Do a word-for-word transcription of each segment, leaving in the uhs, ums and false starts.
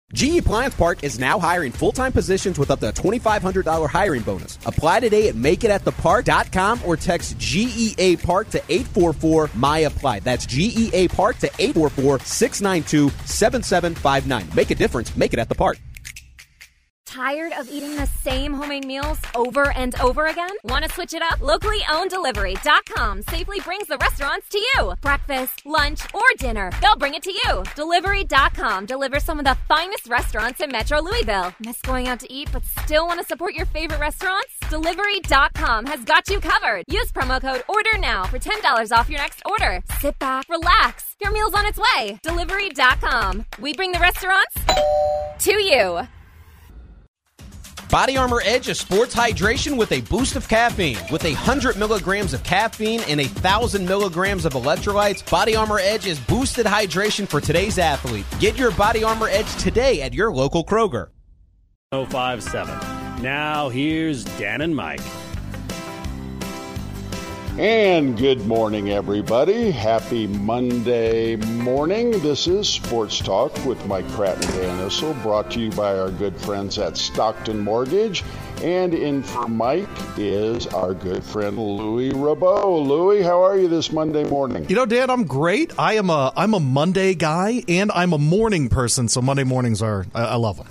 G E Appliance Park is now hiring full-time positions with up to a twenty-five hundred dollars hiring bonus. Apply today at make it at the park dot com or text G E A Park to eight four four M Y A P P L Y. That's G E A Park to eight four four, six nine two, seven seven five nine. Make a difference. Make it at the park. Tired of eating the same homemade meals over and over again? Want to switch it up? Locally owned delivery dot com safely brings the restaurants to you. Breakfast, lunch, or dinner, they'll bring it to you. delivery dot com delivers some of the finest restaurants in Metro Louisville. Miss going out to eat but still want to support your favorite restaurants? delivery dot com has got you covered. Use promo code ORDER NOW for ten dollars off your next order. Sit back, relax. Your meal's on its way. delivery dot com. We bring the restaurants to you. Body Armor Edge is sports hydration with a boost of caffeine. With one hundred milligrams of caffeine and one thousand milligrams of electrolytes, Body Armor Edge is boosted hydration for today's athlete. Get your Body Armor Edge today at your local Kroger. oh five seven. Now here's Dan and Mike. And good morning, everybody. Happy Monday morning. This is Sports Talk with Mike Pratt and Dan Issel, brought to you by our good friends at Stockton Mortgage. And in for Mike is our good friend Louis Rabot. Louis, how are you this Monday morning? You know, Dan, I'm great. I am a I'm a Monday guy, and I'm a morning person, so Monday mornings are I, I love them.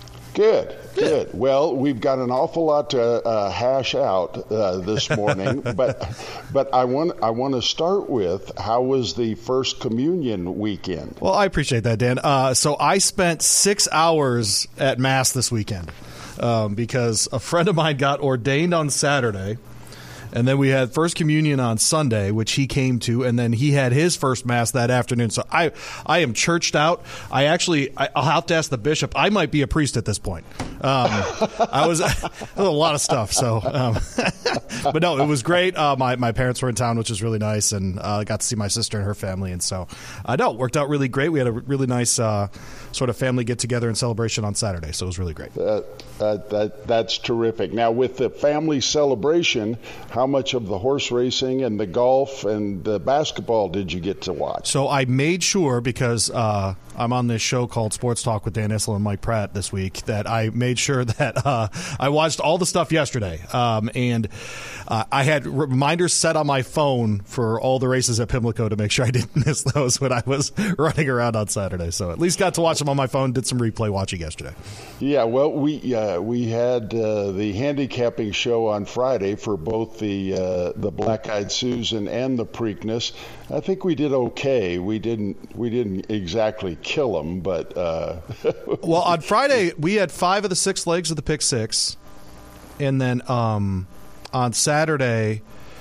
Good, good. Well, we've got an awful lot to uh, hash out uh, this morning, but but I want I want to start with, how was the First Communion weekend? Well, I appreciate that, Dan. Uh, so I spent six hours at Mass this weekend um, because a friend of mine got ordained on Saturday. And then we had First Communion on Sunday, which he came to, and then he had his first Mass that afternoon. So I I am churched out. I actually, I, I'll have to ask the bishop. I might be a priest at this point. Um, I was, was a lot of stuff. So, um, but no, it was great. Uh, my, my parents were in town, which was really nice, and I uh, got to see my sister and her family. And so, uh, no, it worked out really great. We had a really nice uh, sort of family get-together and celebration on Saturday, so it was really great. Uh, uh, that, that's terrific. Now, with the family celebration, how much of the horse racing and the golf and the basketball did you get to watch? So I made sure, because uh, I'm on this show called Sports Talk with Dan Issel and Mike Pratt this week, that I made sure that uh, I watched all the stuff yesterday. Um, and uh, I had reminders set on my phone for all the races at Pimlico to make sure I didn't miss those when I was running around on Saturday. So at least got to watch them on my phone, did some replay watching yesterday. Yeah, well, we uh, we had uh, the handicapping show on Friday for both the uh, the Black Eyed Susan and the Preakness. I think we did okay. We didn't we didn't exactly kill them, but uh... well, on Friday we had five of the six legs of the pick six, and then um, on Saturday,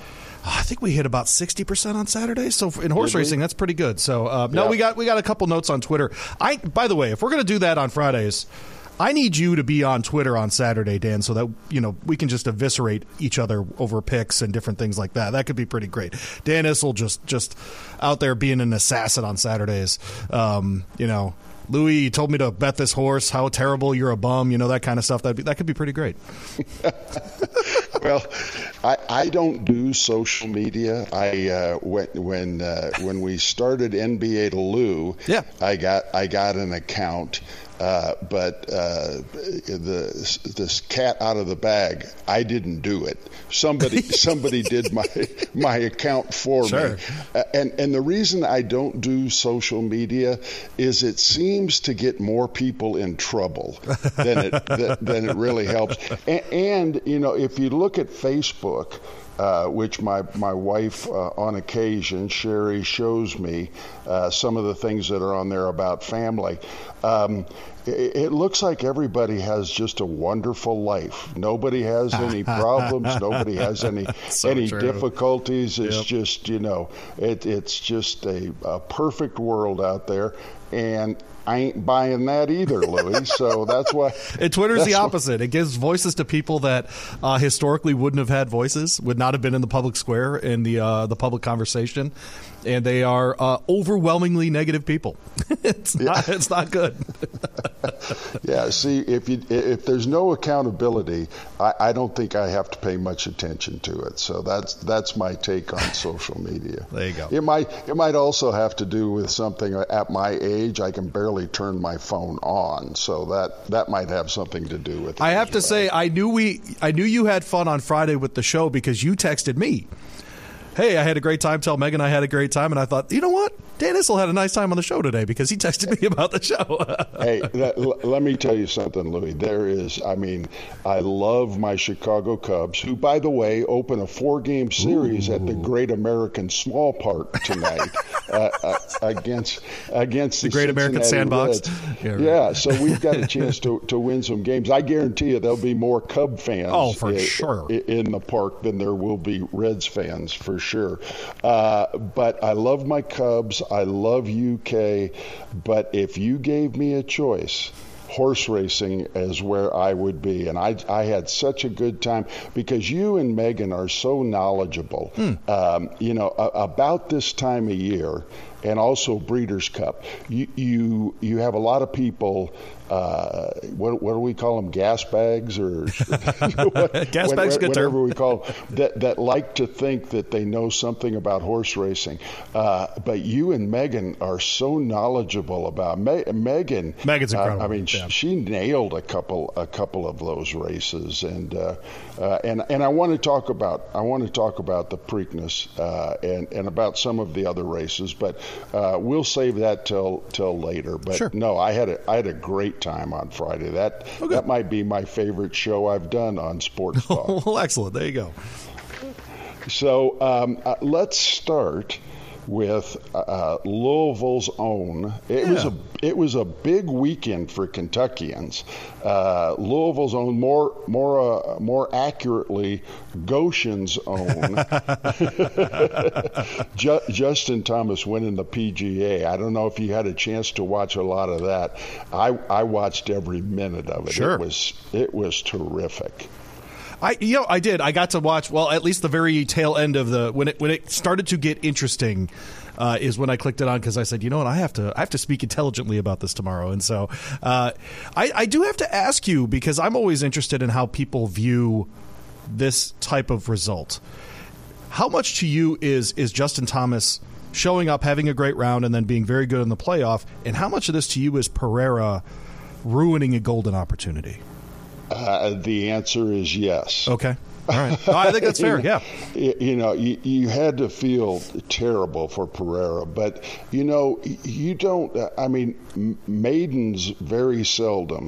I think we hit about sixty percent on Saturday. So in horse Did racing, we? that's pretty good. So uh, no, yeah. we got we got a couple notes on Twitter. I by the way, if we're going to do that on Fridays, I need you to be on Twitter on Saturday, Dan, so that, you know, we can just eviscerate each other over picks and different things like that. That could be pretty great. Dan Issel just just out there being an assassin on Saturdays. Um, you know, Louis, you told me to bet this horse. How terrible, you're a bum. You know, that kind of stuff. That that could be pretty great. Well, I, I don't do social media. I uh, when when uh, when we started N B A to Lou, yeah. I got I got an account. Uh, but uh, the this cat out of the bag, I didn't do it. Somebody somebody did my my account for sure. me. Uh, and and the reason I don't do social media is it seems to get more people in trouble than it th- than it really helps. And, and you know, if you look at Facebook, Uh, which my, my wife, uh, on occasion, Sherry, shows me uh, some of the things that are on there about family. Um, it, it looks like everybody has just a wonderful life. Nobody has any problems. Nobody has any so any true. difficulties. It's Yep. just, you know, it, it's just a, a perfect world out there. And I ain't buying that either, Louis. So that's why. And Twitter's that's the why, opposite. It gives voices to people that uh, historically wouldn't have had voices, would not have been in the public square, in the uh, the public conversation, and they are uh, overwhelmingly negative people. It's not. It's not good. Yeah, see, if you if there's no accountability, I, I don't think I have to pay much attention to it. So that's that's my take on social media. There you go. It might it might also have to do with something at my age. I can barely turn my phone on, so that that might have something to do with it. I have as to well. say, I knew we I knew you had fun on Friday with the show because you texted me. Hey, I had a great time. Tell Megan I had a great time. And I thought, you know what? Dan Issel had a nice time on the show today because he texted me about the show. Hey, that, l- let me tell you something, Louis. There is, I mean, I love my Chicago Cubs, who, by the way, open a four-game series Ooh. at the Great American Small Park tonight uh, uh, against against the, the Great American Sandbox. Yeah, right. yeah, so we've got a chance to, to win some games. I guarantee you there'll be more Cub fans oh, for in, sure. in the park than there will be Reds fans, for sure. Uh, but I love my Cubs. I love U K, but if you gave me a choice, horse racing is where I would be. And I, I had such a good time because you and Megan are so knowledgeable, mm. um, you know, a, about this time of year, and also Breeders' Cup. You, you, you have a lot of people, uh, what, what do we call them, gas bags or what, gas what, bags, good whatever term. we call them, that, that like to think that they know something about horse racing. Uh, but you and Megan are so knowledgeable about Me- Megan. Megan's incredible. Uh, I mean, yeah. she nailed a couple a couple of those races, and uh, uh, and and I want to talk about I want to talk about the Preakness uh, and and about some of the other races, but uh, we'll save that till till later. But sure. no, I had a I had a great time on Friday. That okay. that might be my favorite show I've done on Sports Talk. Well, excellent. There you go. So um, uh, let's start with uh, Louisville's own. It yeah. was a it was a big weekend for Kentuckians. Uh, Louisville's own, more more uh, more accurately, Goshen's own. Ju- Justin Thomas winning the P G A. I don't know if you had a chance to watch a lot of that. I I watched every minute of it. Sure. It was it was terrific. I you know I did. I got to watch well at least the very tail end of the when it when it started to get interesting uh, is when I clicked it on because I said, you know what, I have to I have to speak intelligently about this tomorrow. And so uh, I, I do have to ask you because I'm always interested in how people view this type of result. How much to you is is Justin Thomas showing up, having a great round, and then being very good in the playoff, and how much of this to you is Pereira ruining a golden opportunity? Uh, the answer is yes. Okay. All right. Oh, I think that's fair. you know, yeah. You know, you, you had to feel terrible for Pereira, but, you know, you don't, I mean, maidens very seldom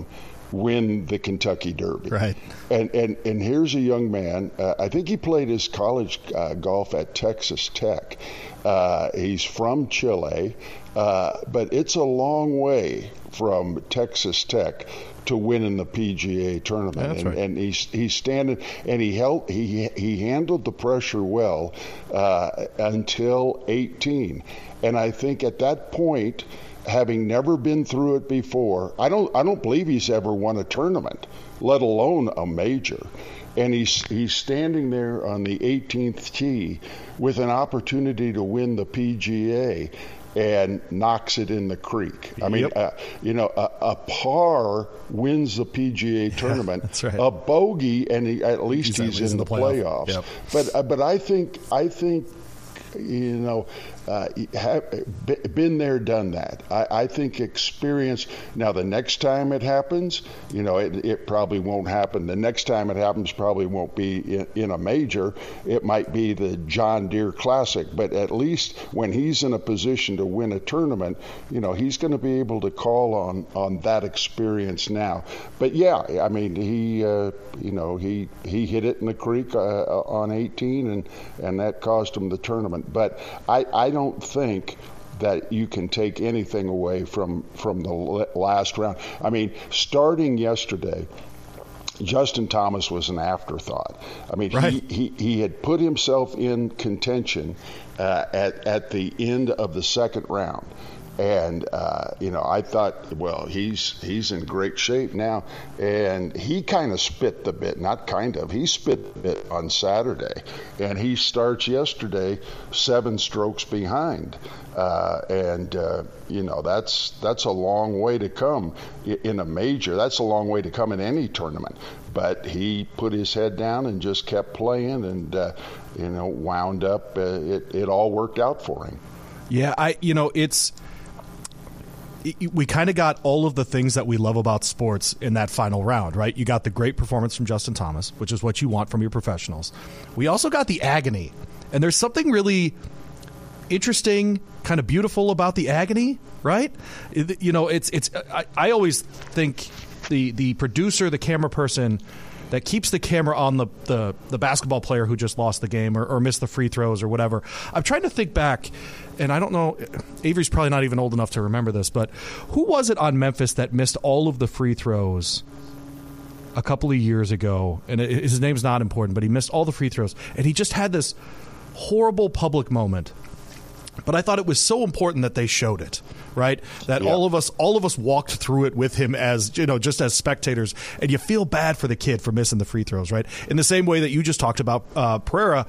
win the Kentucky Derby. Right. And and, and here's a young man, uh, I think he played his college uh, golf at Texas Tech. Uh, he's from Chile, uh, but it's a long way from Texas Tech to win in the P G A tournament. Yeah, that's and, right. and he's he's standing and he held he he handled the pressure well uh, until eighteen. And I think at that point, having never been through it before, I don't I don't believe he's ever won a tournament, let alone a major. And he's he's standing there on the eighteenth tee with an opportunity to win the P G A and knocks it in the creek. I mean, yep. uh, you know, a, a par wins the P G A tournament. Yeah, that's right. A bogey, and he, at least he's, he's in, in the, the playoff. playoffs. Yep. But uh, but I think I think. You know, uh, have been there, done that. I, I think experience. Now, the next time it happens, you know, it, it probably won't happen. The next time it happens probably won't be in, in a major. It might be the John Deere Classic. But at least when he's in a position to win a tournament, you know, he's going to be able to call on, on that experience now. But, yeah, I mean, he, uh, you know, he, he hit it in the creek uh, on eighteen, and, and that cost him the tournament. But I, I don't think that you can take anything away from, from the last round. I mean, starting yesterday, Justin Thomas was an afterthought. I mean, right. he, he, he had put himself in contention uh, at, at the end of the second round. And, uh, you know, I thought, well, he's he's in great shape now. And he kind of spit the bit, not kind of, he spit the bit on Saturday. And he starts yesterday seven strokes behind. Uh, and, uh, you know, that's that's a long way to come in a major. That's a long way to come in any tournament. But he put his head down and just kept playing and, uh, you know, wound up. Uh, it, it all worked out for him. Yeah, I, you know, it's... we kind of got all of the things that we love about sports in that final round, right? You got the great performance from Justin Thomas, which is what you want from your professionals. We also got the agony, and there's something really interesting, kind of beautiful about the agony, right? It, you know, it's it's. I, I always think the the producer, the camera person that keeps the camera on the, the, the basketball player who just lost the game or, or missed the free throws or whatever. I'm trying to think back, and I don't know, Avery's probably not even old enough to remember this, but who was it on Memphis that missed all of the free throws a couple of years ago? And it, his name's not important, but he missed all the free throws, and he just had this horrible public moment. But I thought it was so important that they showed it, right? That yeah. all of us, all of us walked through it with him as, you know, just as spectators, and you feel bad for the kid for missing the free throws, right? In the same way that you just talked about uh, Pereira,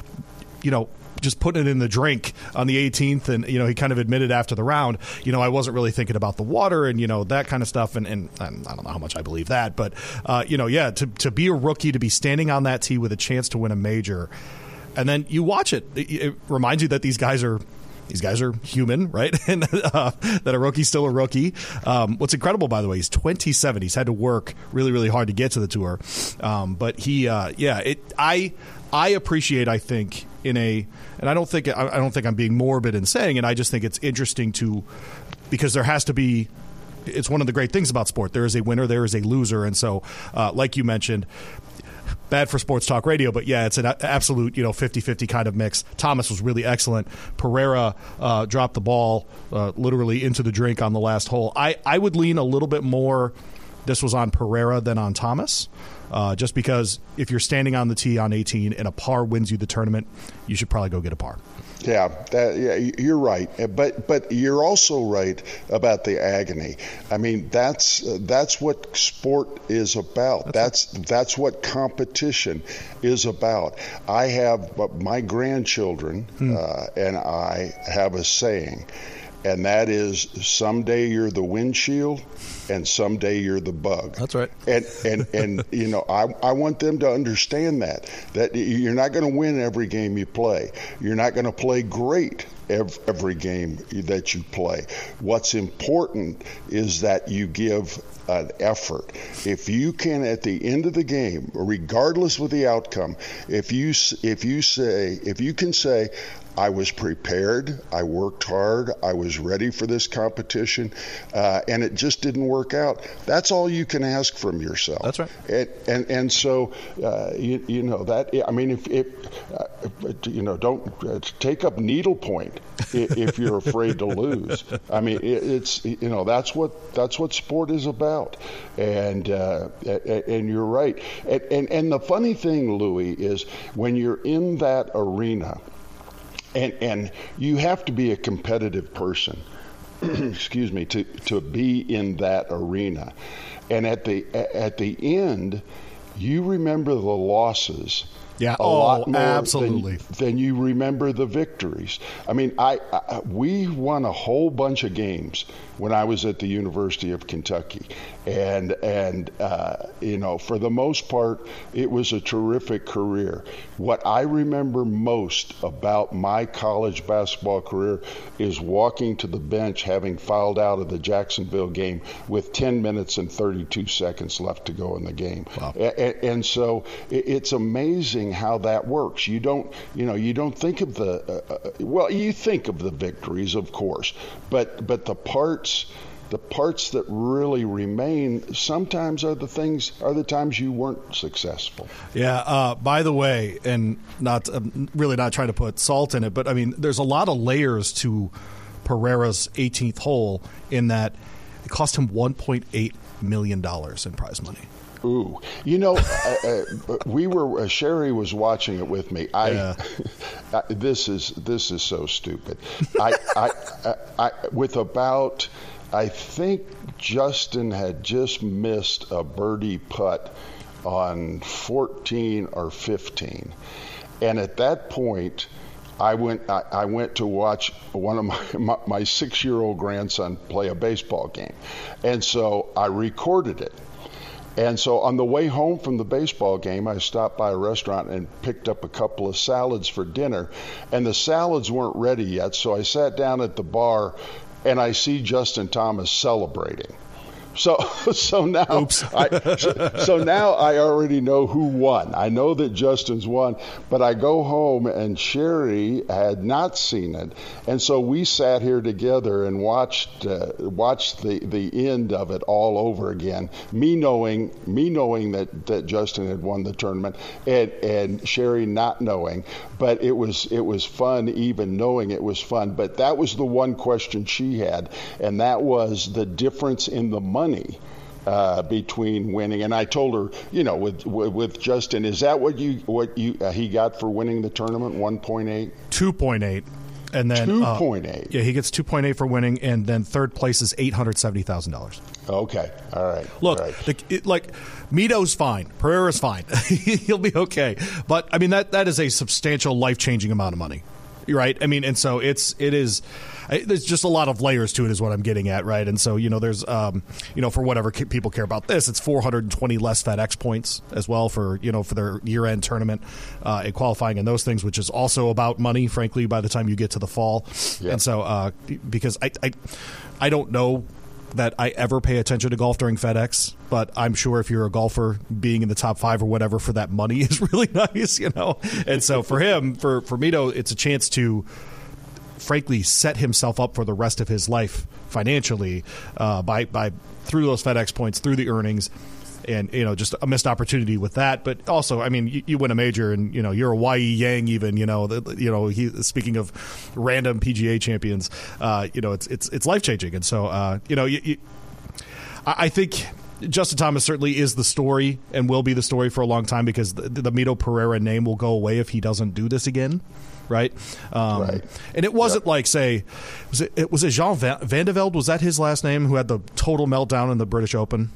you know, just putting it in the drink on the eighteenth, and you know, he kind of admitted after the round, you know, I wasn't really thinking about the water and you know that kind of stuff, and, and, and I don't know how much I believe that, but uh, you know, yeah, to to be a rookie, to be standing on that tee with a chance to win a major, and then you watch it, it, it reminds you that these guys are. These guys are human, right? And uh, that a rookie's still a rookie. Um, what's incredible, by the way, he's twenty-seven. He's had to work really, really hard to get to the tour. Um, but he, uh, yeah, it. I, I appreciate. I think in a, and I don't think I, I don't think I'm being morbid in saying it. I just think it's interesting to, because there has to be. It's one of the great things about sport. There is a winner, there is a loser, and so, uh, like you mentioned. Bad for sports talk radio, but yeah, it's an absolute, you know, fifty-fifty kind of mix. Thomas was really excellent. Pereira uh, dropped the ball uh, literally into the drink on the last hole. I, I would lean a little bit more this was on Pereira than on Thomas, uh, just because if you're standing on the tee on eighteen and a par wins you the tournament, you should probably go get a par. Yeah, that, yeah, you're right, but but you're also right about the agony. I mean, that's uh, that's what sport is about. That's that's, that's what competition is about. I have uh, my grandchildren hmm. uh, and I have a saying, and that is, someday you're the windshield and someday you're the bug. That's right. And and and you know, I I want them to understand that that you're not going to win every game you play. You're not going to play great every, every game that you play. What's important is that you give an effort. If you can, at the end of the game, regardless of the outcome, if you if you say if you can say, I was prepared, I worked hard, I was ready for this competition, uh, and it just didn't work out. That's all you can ask from yourself. That's right. And and, and so, uh, you, you know, that, I mean, if, if uh, you know, don't uh, take up needlepoint if, if you're afraid to lose. I mean, it, it's, you know, that's what that's what sport is about. And uh, and you're right. And, and, and the funny thing, Louis, is when you're in that arena, And and you have to be a competitive person, excuse me, to, to be in that arena. And at the at the end, you remember the losses. Yeah, a oh, lot more absolutely. Than, than you remember the victories. I mean, I, I we won a whole bunch of games when I was at the University of Kentucky, and and uh, you know, for the most part, it was a terrific career. What I remember most about my college basketball career is walking to the bench, having fouled out of the Jacksonville game with ten minutes and thirty-two seconds left to go in the game. Wow. And, and so it, it's amazing how that works. You don't, you know, you don't think of the, uh, uh, well, you think of the victories, of course, but but the parts, the parts that really remain sometimes are the things, are the times you weren't successful. Yeah. Uh, by the way, and not um, really not trying to put salt in it, but I mean, there's a lot of layers to Pereira's eighteenth hole in that it cost him one point eight million dollars in prize money. Ooh, you know, uh, uh, we were uh, Sherry was watching it with me. I, Yeah. I this is this is so stupid. I, I, I, I with about I think Justin had just missed a birdie putt on fourteen or fifteen, and at that point, I went I, I went to watch one of my my, my six-year-old grandson play a baseball game, and so I recorded it. And so on the way home from the baseball game, I stopped by a restaurant and picked up a couple of salads for dinner. And the salads weren't ready yet, so I sat down at the bar and I see Justin Thomas celebrating. So so now I, so, so now I already know who won. I know that Justin's won, but I go home and Sherry had not seen it, and so we sat here together and watched uh, watched the, the end of it all over again. Me knowing me knowing that, that Justin had won the tournament, and and Sherry not knowing, but it was it was fun even knowing it was fun. But that was the one question she had, and that was the difference in the money. Money uh, between winning, and I told her, you know, with with, with Justin, is that what you what you uh, he got for winning the tournament? one point eight two point eight, and then two point eight. Uh, yeah, he gets two point eight for winning, and then third place is eight hundred seventy thousand dollars. Okay, all right. Look, all right. The, it, like Mito's fine, Pereira's fine, he'll be okay. But I mean that that is a substantial, life changing amount of money, right? I mean, and so it's it is. There's just a lot of layers to it is what I'm getting at, right? And so, you know, there's, um, you know, for whatever people care about this, it's four hundred twenty less FedEx points as well for, you know, for their year-end tournament uh, and qualifying and those things, which is also about money, frankly, by the time you get to the fall. Yep. And so, uh, because I, I, I don't know that I ever pay attention to golf during FedEx, but I'm sure if you're a golfer, being in the top five or whatever for that money is really nice, you know? And so for him, for, for Mito, it's a chance to frankly set himself up for the rest of his life financially uh, by by through those FedEx points, through the earnings, and you know just a missed opportunity with that. But also, I mean, you, you win a major, and you know you're a Y E Yang even. You know, the, you know. He, speaking of random P G A champions, uh, you know, it's it's it's life changing, and so uh, you know, you, you, I, I think. Justin Thomas certainly is the story and will be the story for a long time because the, the Mito Pereira name will go away if he doesn't do this again, right? Um, right. And it wasn't yep. like, say, was it, it was it Jean Van, Van de Velde? Was that his last name? Who had the total meltdown in the British Open?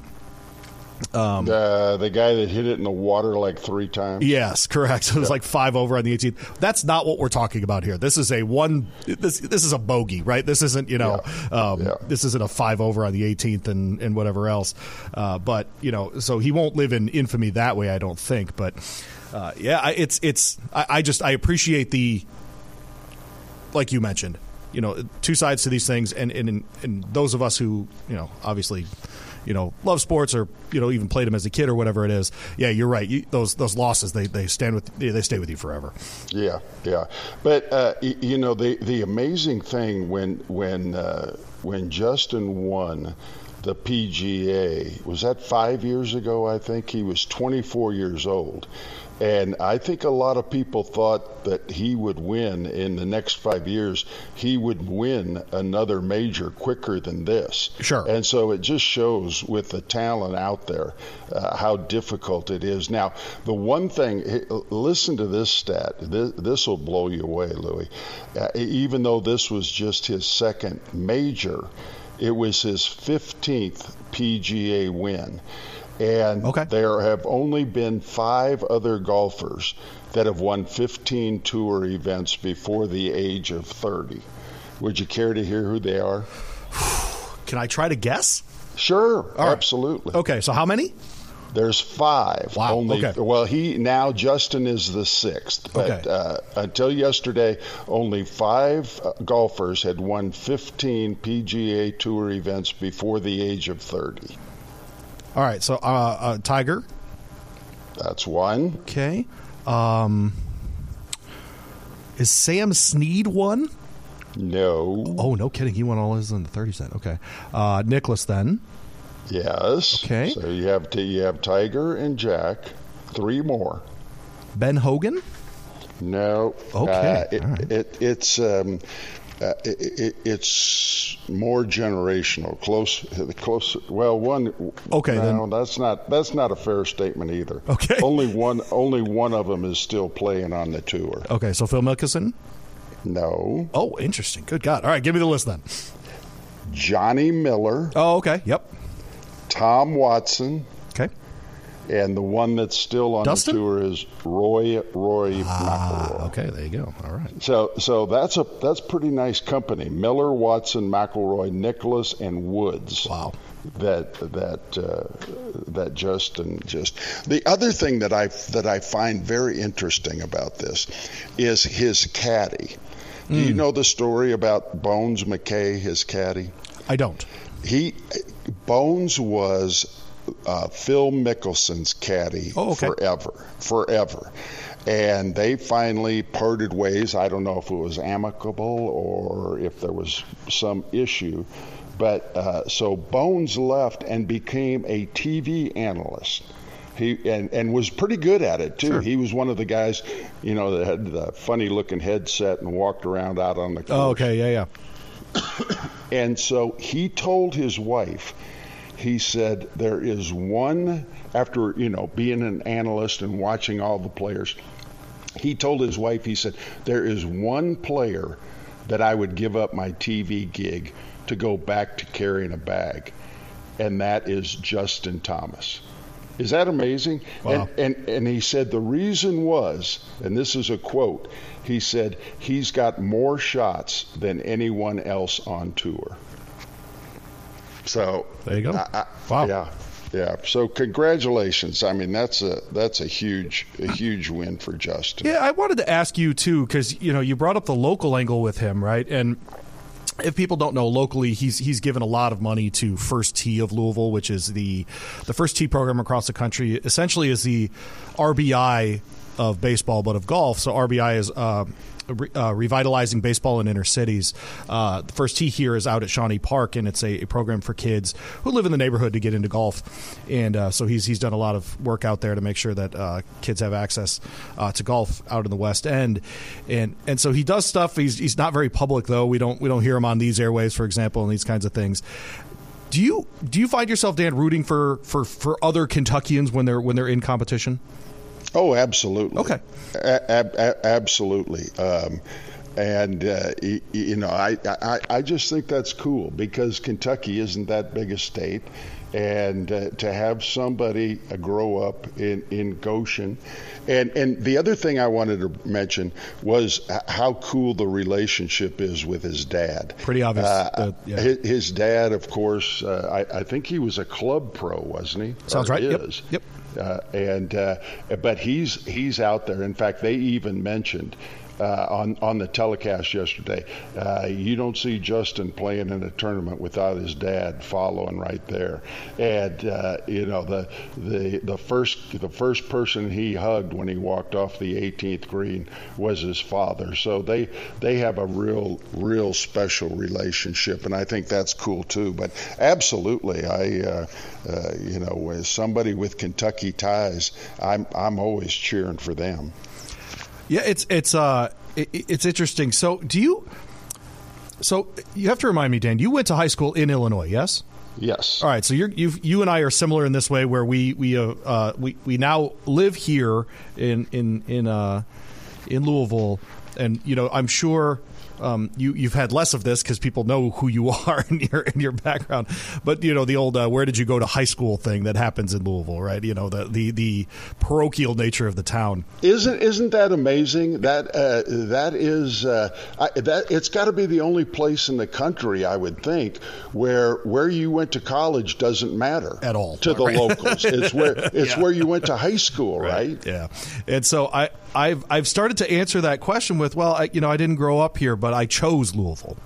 Um, the the guy that hit it in the water like three times. Yes, correct. It was yeah. like five over on the eighteenth. That's not what we're talking about here. This is a one. This this is a bogey, right? This isn't you know. Yeah. Um, yeah. This isn't a five over on the eighteenth and, and whatever else. Uh, but you know, so he won't live in infamy that way, I don't think. But uh, yeah, it's it's. I, I just I appreciate the. Like you mentioned, you know, two sides to these things, and and and those of us who you know obviously. You know, love sports, or you know, even played them as a kid, or whatever it is. Yeah, you're right. You, those those losses, they they stand with they stay with you forever. Yeah, yeah. But uh, you know, the the amazing thing when when uh, when Justin won the P G A, was that five years ago? I think he was twenty-four years old. And I think a lot of people thought that he would win in the next five years. He would win another major quicker than this. Sure. And so it just shows with the talent out there uh, how difficult it is. Now, the one thing, listen to this stat. This, this will blow you away, Louis. Uh, even though this was just his second major, it was his fifteenth P G A win. And okay. there have only been five other golfers that have won fifteen tour events before the age of thirty. Would you care to hear who they are? Can I try to guess? Sure, All absolutely. Right. Okay, so how many? There's five. Wow. Only, okay. Well, he now Justin is the sixth, but okay. uh, until yesterday, only five uh, golfers had won fifteen P G A Tour events before the age of thirty. All right, so uh, uh, Tiger. That's one. Okay. Um, is Sam Snead one? No. Oh, no kidding. He won all his in the thirty set. Okay. Uh, Nicklaus then. Yes. Okay. So you have to, you have Tiger and Jack. Three more. Ben Hogan? No. Okay. Uh, it, all right. it, it's um, uh, it, it, it's more generational. Close, close. Well, one. Okay, no, then that's not that's not a fair statement either. Okay, only one only one of them is still playing on the tour. Okay, so Phil Mickelson. No. Oh, interesting. Good God. All right, give me the list then. Johnny Miller. Oh, okay. Yep. Tom Watson. Okay. And the one that's still on Dustin? the tour is Roy Roy ah, McIlroy. Okay, there you go. All right. So so that's a that's pretty nice company. Miller, Watson, McIlroy, Nicholas, and Woods. Wow. That that uh, that Justin just. The other thing that I that I find very interesting about this is his caddy. Do mm. you know the story about Bones McKay, his caddy? I don't. He Bones was uh, Phil Mickelson's caddy oh, okay. forever, forever, and they finally parted ways. I don't know if it was amicable or if there was some issue, but uh, so Bones left and became a T V analyst. He and, and was pretty good at it too. Sure. He was one of the guys, you know, that had the funny looking headset and walked around out on the course. Oh, okay, yeah, yeah. And so he told his wife, he said, there is one, after, you know, being an analyst and watching all the players, he told his wife, he said, there is one player that I would give up my T V gig to go back to carrying a bag, and that is Justin Thomas. Is that amazing? Wow. And, and and he said the reason was, and this is a quote, he said, he's got more shots than anyone else on tour. So there you go. I, I, wow. Yeah, yeah. So congratulations. I mean, that's a that's a huge a huge win for Justin. Yeah, I wanted to ask you too, because you know you brought up the local angle with him, right? And if people don't know, locally, he's he's given a lot of money to First Tee of Louisville, which is the the First Tee program across the country. Essentially, is the R B I of baseball, but of golf. So R B I is uh, re- uh, revitalizing baseball in inner cities. Uh, the First Tee here is out at Shawnee Park, and it's a, a program for kids who live in the neighborhood to get into golf. And uh, so he's he's done a lot of work out there to make sure that uh, kids have access uh, to golf out in the West End. And and so he does stuff. He's he's not very public though. We don't we don't hear him on these airwaves, for example, and these kinds of things. Do you do you find yourself, Dan, rooting for, for, for other Kentuckians when they're when they're in competition? Oh, absolutely. Okay. A- ab- absolutely. Um, and, uh, you, you know, I, I, I just think that's cool because Kentucky isn't that big a state. And uh, to have somebody uh, grow up in, in Goshen. And, and the other thing I wanted to mention was how cool the relationship is with his dad. Pretty obvious. Uh, that, yeah. his, his dad, of course, uh, I, I think he was a club pro, wasn't he? Sounds or right. Is. Yep. yep. Uh, and uh, but he's he's out there. In fact, they even mentioned uh, on on the telecast yesterday, uh, you don't see Justin playing in a tournament without his dad following right there. And uh, you know the the the first the first person he hugged when he walked off the eighteenth green was his father. So they they have a real real special relationship, and I think that's cool too. But absolutely, I uh, uh, you know as somebody with Kentucky ties, I'm I'm always cheering for them. Yeah, it's it's uh it, it's interesting. So do you? So you have to remind me, Dan. You went to high school in Illinois, yes? Yes. All right. So you're, you you and I are similar in this way, where we we uh, uh we we now live here in in in uh in Louisville, and you know I'm sure. Um, you, you've had less of this because people know who you are in your in your background. But, you know, the old uh, where did you go to high school thing that happens in Louisville, right? You know, the the, the parochial nature of the town. Isn't isn't that amazing? That uh, that is uh, I, that it's got to be the only place in the country, I would think, where where you went to college doesn't matter at all to the right? locals. It's where it's yeah. where you went to high school, right? right? Yeah. And so I I've I've started to answer that question with, well, I, you know, I didn't grow up here, but I chose Louisville.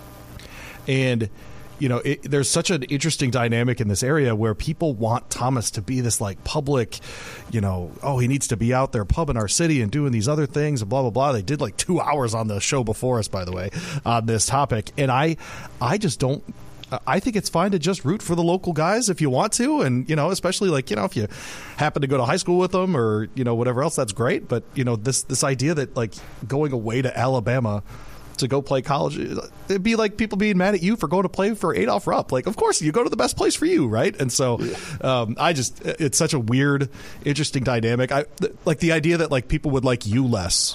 And, you know, it, there's such an interesting dynamic in this area where people want Thomas to be this, like, public, you know, oh, he needs to be out there pubbing our city and doing these other things and blah, blah, blah. They did, like, two hours on the show before us, by the way, on this topic. And I, I just don't. I think it's fine to just root for the local guys if you want to. And, you know, especially like, you know, if you happen to go to high school with them or, you know, whatever else, that's great. But, you know, this this idea that like going away to Alabama to go play college. It'd be like people being mad at you for going to play for Adolph Rupp. Like, of course, you go to the best place for you, right? And so um, I just, it's such a weird, interesting dynamic. I like the idea that like people would like you less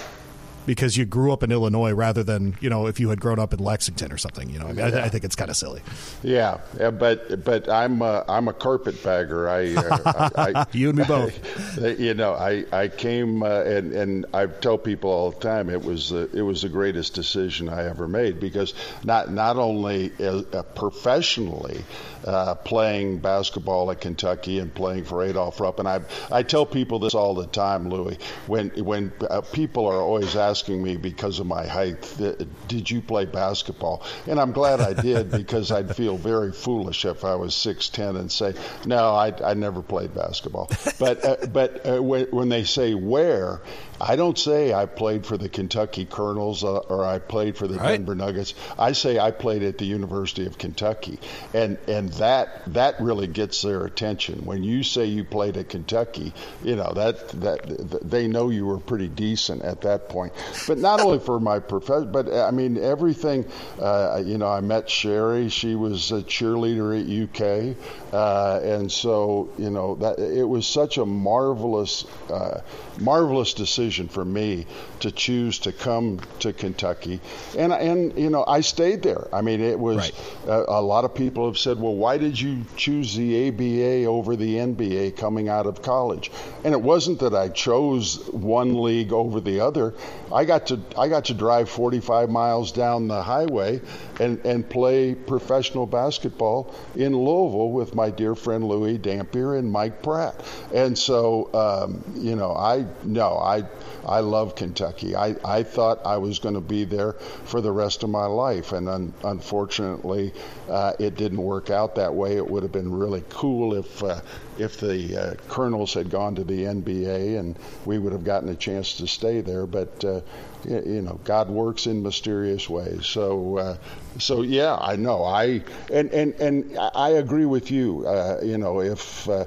because you grew up in Illinois rather than, you know, if you had grown up in Lexington or something. You know, I mean, I, I think it's kind of silly. Yeah, yeah, but but I'm a, I'm a carpetbagger. I, uh, I, I you and me both. I, you know, I I came uh, and and I tell people all the time it was uh, it was the greatest decision I ever made, because not not only uh, professionally uh, playing basketball at Kentucky and playing for Adolph Rupp, and I I tell people this all the time, Louis, when when uh, people are always asking me because of my height, did you play basketball? And I'm glad I did, because I'd feel very foolish if I was six ten and say, no, I, I never played basketball. But uh, but uh, when, when they say where, I don't say I played for the Kentucky Colonels uh, or I played for the right. Denver Nuggets. I say I played at the University of Kentucky, and and that that really gets their attention. When you say you played at Kentucky, you know that that they know you were pretty decent at that point. But not only for my profession, but I mean everything. Uh, you know, I met Sherry. She was a cheerleader at U K, uh, and so you know that it was such a marvelous, uh, marvelous decision for me to choose to come to Kentucky, and and you know I stayed there. I mean, it was right. uh, a lot of people have said, well, why did you choose the A B A over the N B A coming out of college? And it wasn't that I chose one league over the other. I got to I got to drive forty-five miles down the highway and and play professional basketball in Louisville with my dear friend Louis Dampier and Mike Pratt. And so um, you know I no I. I love Kentucky. I, I thought I was going to be there for the rest of my life, and un, unfortunately, uh, it didn't work out that way. It would have been really cool if uh, if the uh, Colonels had gone to the N B A, and we would have gotten a chance to stay there. But uh, you, you know, God works in mysterious ways. So uh, so yeah, I know. I and and, and I agree with you. Uh, you know, if uh,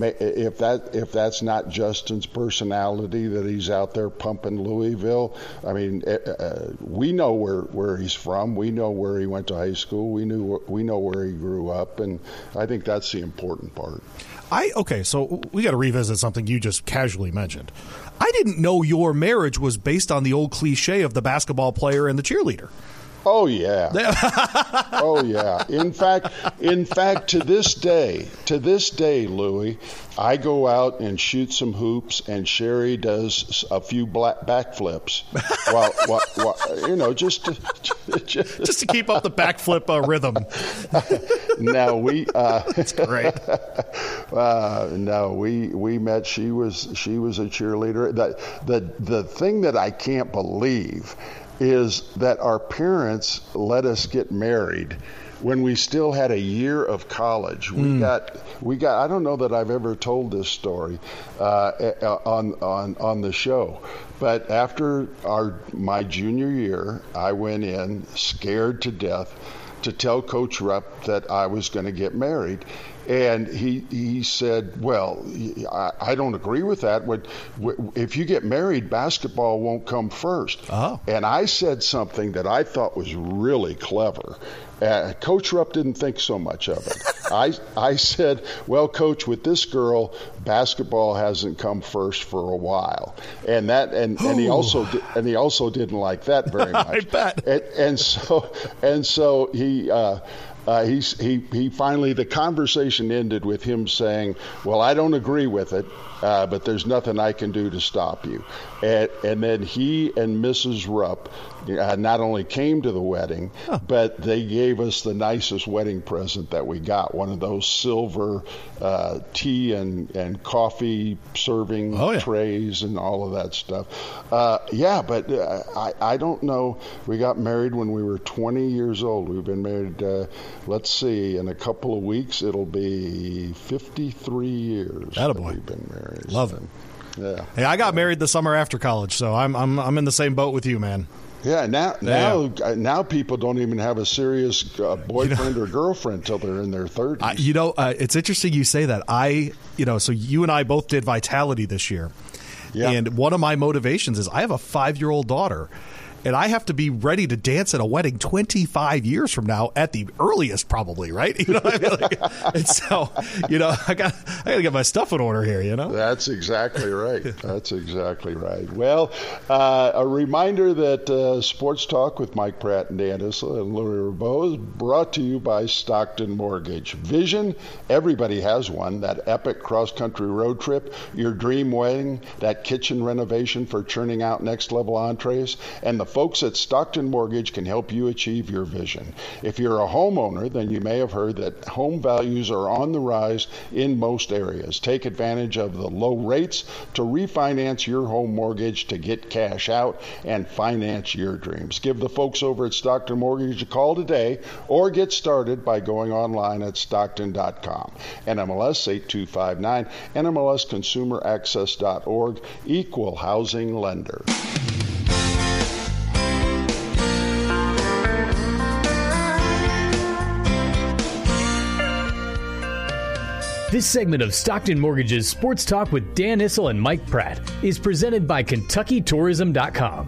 if that if that's not Justin's personality that he's out there pumping Louisville. I mean, uh, we know where, where he's from. We know where he went to high school. We knew we know where he grew up, and I think that's the important part. I okay, so we got to revisit something you just casually mentioned. I didn't know your marriage was based on the old cliche of the basketball player and the cheerleader. Oh yeah. Oh yeah. In fact, in fact, to this day, to this day, Louis, I go out and shoot some hoops, and Sherry does a few black backflips. While, while, while, you know, just to, just, just to keep up the backflip uh, rhythm. No, we. Uh, That's great. Uh, no, we we met. She was she was a cheerleader. The the the thing that I can't believe is that our parents let us get married when we still had a year of college. We mm. got, we got. I don't know that I've ever told this story uh, on on on the show, but after our my junior year, I went in scared to death to tell Coach Rupp that I was going to get married. And he he said, well, I, I don't agree with that. When, if you get married, basketball won't come first. Oh. And I said something that I thought was really clever. Uh, Coach Rupp didn't think so much of it. I I said, well, Coach, with this girl, basketball hasn't come first for a while, and that and, and he also di- and he also didn't like that very much. I bet. And, and so and so he. Uh, Uh, he, he, he finally, the conversation ended with him saying, well, I don't agree with it, uh, but there's nothing I can do to stop you. And, and then he and Missus Rupp uh, not only came to the wedding, huh. but they gave us the nicest wedding present that we got, one of those silver uh, tea and, and coffee serving oh, yeah. trays and all of that stuff. Uh, yeah, but uh, I, I don't know. We got married when we were twenty years old. We've been married uh, let's see, in a couple of weeks, it'll be fifty-three years Attaboy. that we've been married. Love it. Yeah. Hey, I got married the summer after college, so I'm I'm I'm in the same boat with you, man. Yeah, now yeah. now now people don't even have a serious uh, boyfriend you know, or girlfriend till they're in their thirties. Uh, you know, uh, it's interesting you say that. I, you know, so you and I both did Vitality this year. Yeah. And one of my motivations is I have a five-year-old daughter. and I have to be ready to dance at a wedding twenty-five years from now at the earliest, probably, right? You know, I mean, like, and so, you know, I got I got to get my stuff in order here, you know? That's exactly right. That's exactly right. Well, uh, a reminder that uh, Sports Talk with Mike Pratt and Dan Issel and Louis Rabeau is brought to you by Stockton Mortgage. Vision, everybody has one. That epic cross-country road trip, your dream wedding, that kitchen renovation for churning out next-level entrees, and the folks at Stockton Mortgage can help you achieve your vision. If you're a homeowner, then you may have heard that home values are on the rise in most areas. Take advantage of the low rates to refinance your home mortgage to get cash out and finance your dreams. Give the folks over at Stockton Mortgage a call today or get started by going online at stockton dot com. N M L S eight two five nine, N M L S consumer access dot org, equal housing lender. This segment of Stockton Mortgage's Sports Talk with Dan Issel and Mike Pratt is presented by Kentucky Tourism dot com.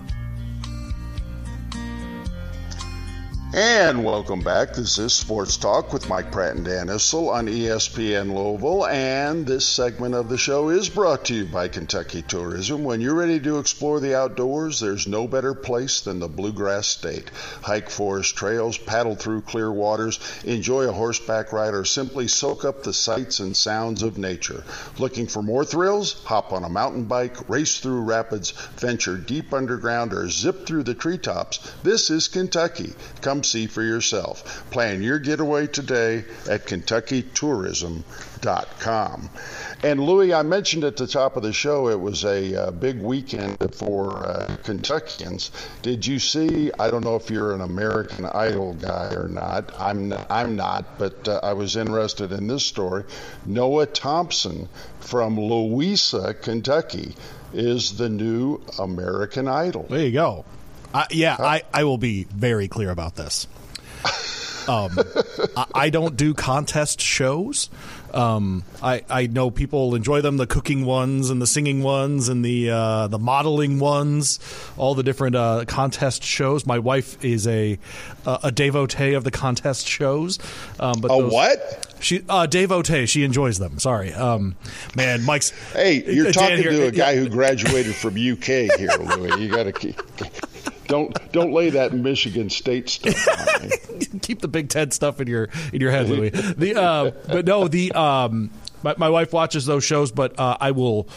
And welcome back. This is Sports Talk with Mike Pratt and Dan Issel on E S P N Louisville. And this segment of the show is brought to you by Kentucky Tourism. When you're ready to explore the outdoors, there's no better place than the Bluegrass State. Hike forest trails, paddle through clear waters, enjoy a horseback ride, or simply soak up the sights and sounds of nature. Looking for more thrills? Hop on a mountain bike, race through rapids, venture deep underground, or zip through the treetops. This is Kentucky. Come see for yourself. Plan your getaway today at Kentucky Tourism dot com. And Louis, I mentioned at the top of the show it was a uh, big weekend for uh, Kentuckians. Did you see? I don't know if you're an American Idol guy or not. I'm not, I'm not, but uh, I was interested in this story. Noah Thompson from Louisa, Kentucky, is the new American Idol. There you go. Uh, yeah, huh? I, I will be very clear about this. Um, I, I don't do contest shows. Um, I, I know people enjoy them, the cooking ones and the singing ones and the uh, the modeling ones, all the different uh, contest shows. My wife is a a, a devotee of the contest shows. Um, but a those, what? She uh, devotee. She enjoys them. Sorry, um, man. Mike's. Hey, you're uh, talking here, to a yeah. guy who graduated from U K here, Louis. You got to keep. Don't don't lay that Michigan State stuff on me. Keep the Big Ten stuff in your in your head, Louis. The uh, but no, the um, my, my wife watches those shows, but uh, I will.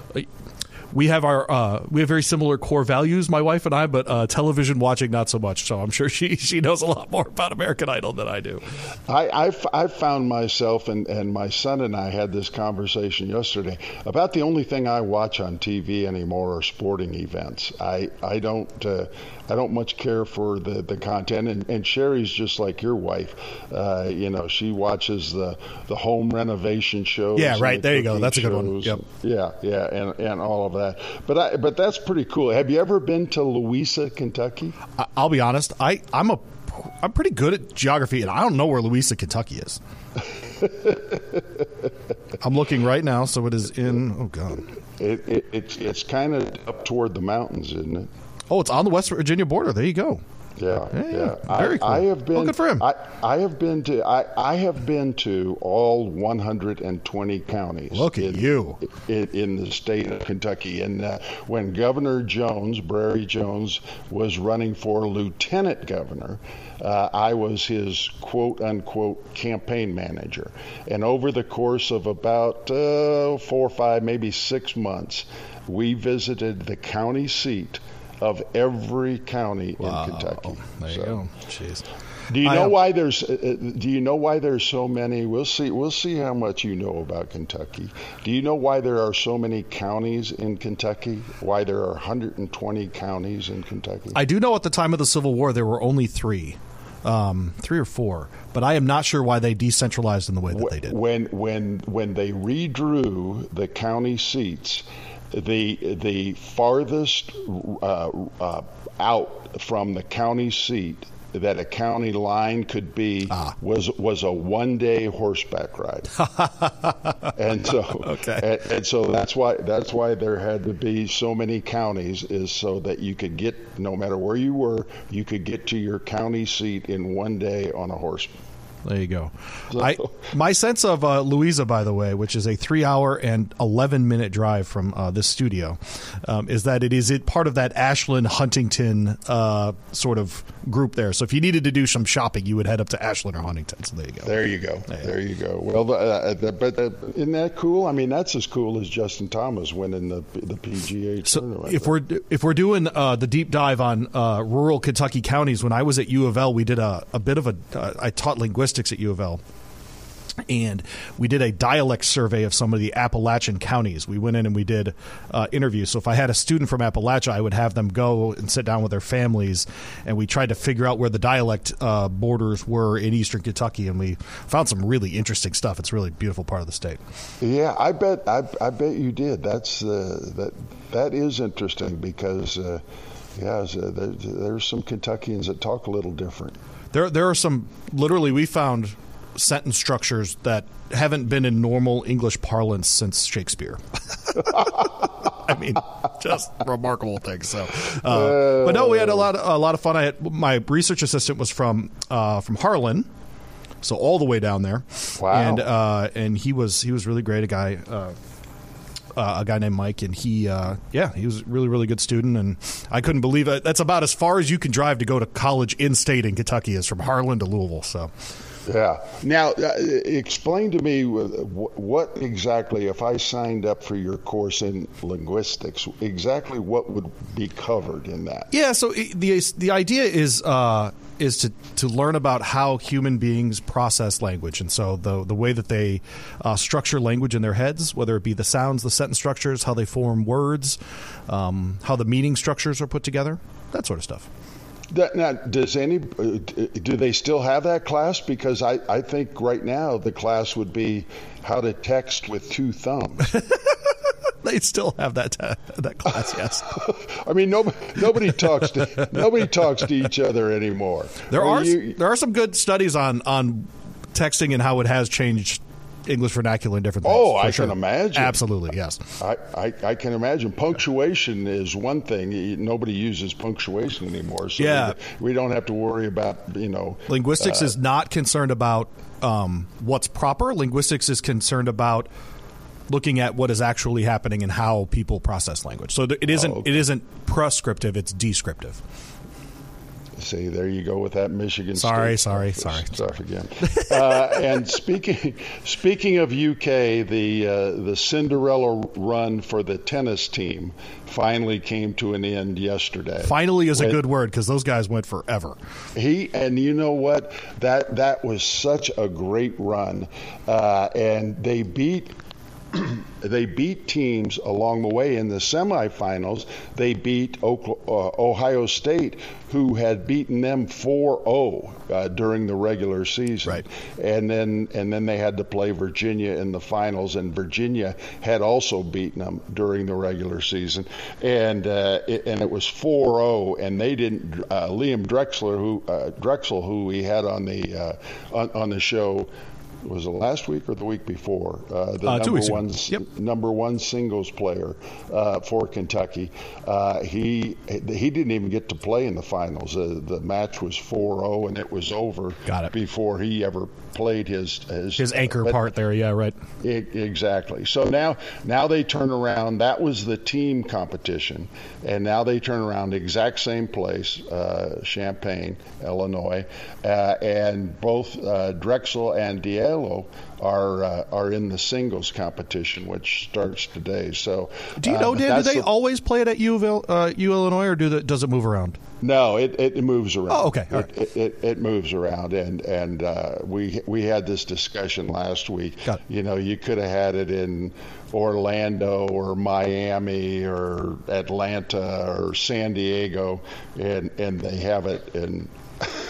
We have our uh, we have very similar core values, my wife and I, but uh, television watching not so much. So I'm sure she, she knows a lot more about American Idol than I do. I I've, I've found myself and, and my son and I had this conversation yesterday about the only thing I watch on T V anymore are sporting events. I I don't uh, I don't much care for the, the content, and, and Sherry's just like your wife. Uh, you know, she watches the the home renovation shows. Yeah, right. The there you go. That's a good one. Yep. And, yeah, yeah, and and all of that. But I, but that's pretty cool. Have you ever been to Louisa, Kentucky? I'll be honest. I I'm a I'm pretty good at geography, and I don't know where Louisa, Kentucky is. I'm looking right now, so it is in. Oh God. It, it it's it's kind of up toward the mountains, isn't it? Oh, it's on the West Virginia border. There you go. Yeah, yeah, yeah. Very I, cool. I have been. Well, good for him. I, I have been to. I, I have been to all one hundred twenty counties. Look at in, you in, in the state of Kentucky. And uh, when Governor Jones, Brary Jones, was running for lieutenant governor, uh, I was his quote unquote campaign manager. And over the course of about uh, four or five, maybe six months, we visited the county seat of every county wow. in Kentucky. There you so, go. Jeez. Do you know am, why there's? Uh, do you know why there's so many? We'll see. We'll see how much you know about Kentucky. Do you know why there are so many counties in Kentucky? Why there are one hundred twenty counties in Kentucky? I do know at the time of the Civil War there were only three, um, three or four. But I am not sure why they decentralized in the way that they did. When when when they redrew the county seats, the the farthest uh, uh, out from the county seat that a county line could be ah. was was a one day horseback ride, and so okay. and, and so that's why that's why there had to be so many counties, is so that you could get, no matter where you were, you could get to your county seat in one day on a horse. There you go. I, my sense of uh, Louisa, by the way, which is a three-hour and eleven-minute drive from uh, this studio, um, is that it is it part of that Ashland Huntington uh, sort of group there. So if you needed to do some shopping, you would head up to Ashland or Huntington. So there you go. There you go. Yeah. There you go. Well, the, uh, the, but uh, isn't that cool? I mean, that's as cool as Justin Thomas winning the the P G A so tournament. If we're if we're doing uh, the deep dive on uh, rural Kentucky counties, when I was at U of L, we did a, a bit of a. Uh, I taught linguistics at U of L, and we did a dialect survey of some of the Appalachian counties. We went in and we did uh, interviews. So if I had a student from Appalachia, I would have them go and sit down with their families, and we tried to figure out where the dialect uh, borders were in eastern Kentucky, and we found some really interesting stuff. It's a really beautiful part of the state. Yeah, I bet I, I bet you did. That's uh, that that is interesting because uh, yeah, so there, there's some Kentuckians that talk a little different. There, there are some, literally, we found sentence structures that haven't been in normal English parlance since Shakespeare. I mean, just remarkable things. So, uh, but no, we had a lot, of, a lot of fun. I had, my research assistant was from uh, from Harlan, so all the way down there. Wow. And uh, and he was he was really great. A guy. Uh, Uh, a guy named Mike, and he, uh, yeah, he was a really, really good student, and I couldn't believe it. That's about as far as you can drive to go to college in-state in Kentucky is from Harlan to Louisville. So, yeah. Now, uh, explain to me what exactly, if I signed up for your course in linguistics, exactly what would be covered in that? Yeah. So the the idea is uh, is to, to learn about how human beings process language, and so the the way that they uh, structure language in their heads, whether it be the sounds, the sentence structures, how they form words, um, how the meaning structures are put together, that sort of stuff. That, now, does any do they still have that class? Because I, I think right now the class would be how to text with two thumbs. They still have that uh, that class, yes. I mean, nobody nobody talks to nobody talks to each other anymore. There I mean, are you, there are some good studies on on texting and how it has changed English vernacular in different things. Oh, I sure. can imagine. Absolutely, yes. I, I, I can imagine. Punctuation is one thing. Nobody uses punctuation anymore, so yeah. we, we don't have to worry about, you know. Linguistics uh, is not concerned about um, what's proper. Linguistics is concerned about looking at what is actually happening and how people process language. So it isn't oh, okay. it isn't prescriptive, it's descriptive. See, there you go with that Michigan sorry, State sorry, stuff, sorry, stuff again. uh, and speaking speaking of U K, the uh, the Cinderella run for the tennis team finally came to an end yesterday. Finally is when, a good word because those guys went forever. He and you know what? That that was such a great run, uh, and they beat. They beat teams along the way in the semifinals. They beat Ohio State, who had beaten them four oh uh, during the regular season. Right. And then and then they had to play Virginia in the finals, and Virginia had also beaten them during the regular season. And uh, it, and it was four oh, and they didn't. Uh, Liam Drexler, who uh, Drexel, who we had on the uh, on, on the show. Was it last week or the week before? Uh, the uh, number two weeks one, ago. Yep. number one singles player uh, for Kentucky. Uh, he he didn't even get to play in the finals. Uh, the match was four oh, and it was over. Got it. Before he ever played his his, his anchor but, part there. Yeah, right. It, exactly. So now now they turn around. That was the team competition, and now they turn around, exact same place, uh, Champaign, Illinois, uh, and both uh, Drexel and Diallo are uh, are in the singles competition, which starts today. So, do you know, uh, Dan? Do they the, always play it at U of L, uh, U Illinois, or do the, does it move around? No, it, it moves around. Oh, okay. All it, right. it, it, it moves around, and and uh, we we had this discussion last week. Got it. You know, you could have had it in Orlando or Miami or Atlanta or San Diego, and and they have it in